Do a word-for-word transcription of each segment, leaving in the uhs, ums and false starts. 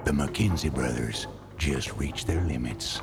The McKenzie brothers just reached their limits.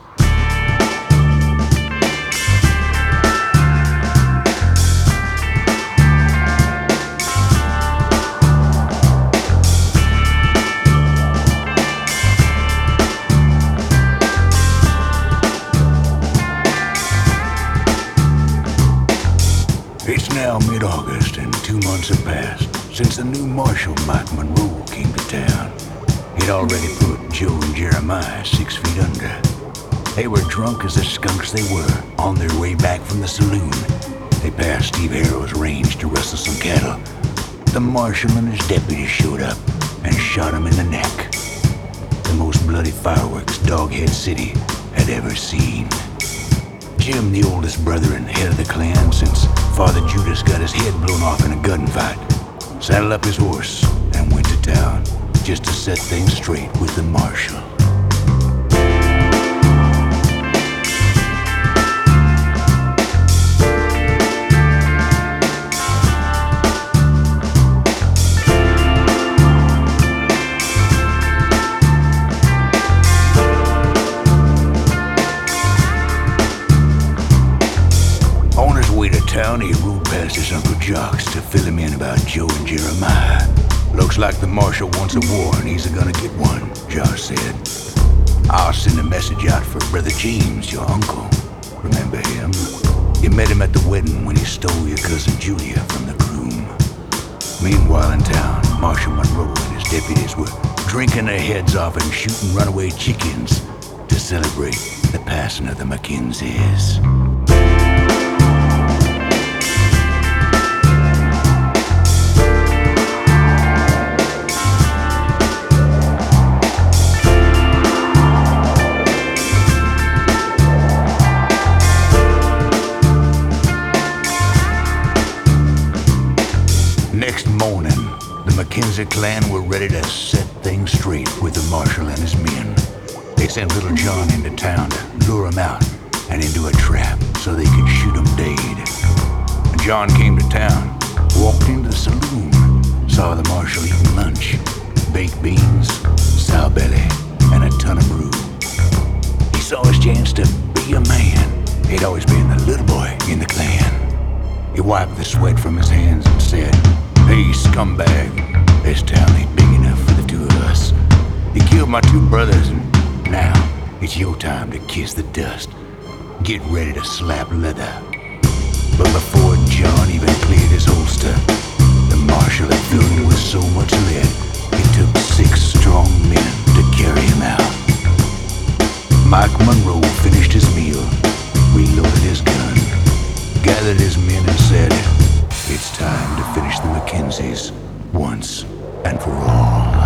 It's now mid-August and two months have passed since the new Marshal, Mike Monroe, came to town. He'd already put Joe and Jeremiah six feet under. They were drunk as the skunks they were, on their way back from the saloon. They passed Steve Harrow's range to rustle some cattle. The Marshal and his deputies showed up and shot him in the neck. The most bloody fireworks Doghead City had ever seen. Jim, the oldest brother and head of the clan since Father Judas got his head blown off in a gunfight, saddled up his horse and went to town just to set things straight with the Marshal. He rode past his Uncle Jocks to fill him in about Joe and Jeremiah. Looks like the Marshal wants a war and he's gonna get one, Josh said. I'll send a message out for Brother James, your uncle. Remember him? You met him at the wedding when he stole your cousin Julia from the groom. Meanwhile in town, Marshal Monroe and his deputies were drinking their heads off and shooting runaway chickens to celebrate the passing of the McKenzies. Next morning, the McKenzie clan were ready to set things straight with the Marshal and his men. They sent Little John into town to lure him out and into a trap so they could shoot him dead. When John came to town, walked into the saloon, saw the Marshal eating lunch, baked beans, sow belly, and a ton of brew. He saw his chance to be a man. He'd always been the little boy in the clan. He wiped the sweat from his hands and said, "Hey, scumbag, this town ain't big enough for the two of us. You killed my two brothers, and now it's your time to kiss the dust. Get ready to slap leather." But before John even cleared his holster, the Marshal had filled him with so much lead, it took six strong men to carry him out. Mike Monroe finished his meal, reloaded his gun, gathered his men and said, "It's time to finish the McKenzies once and for all."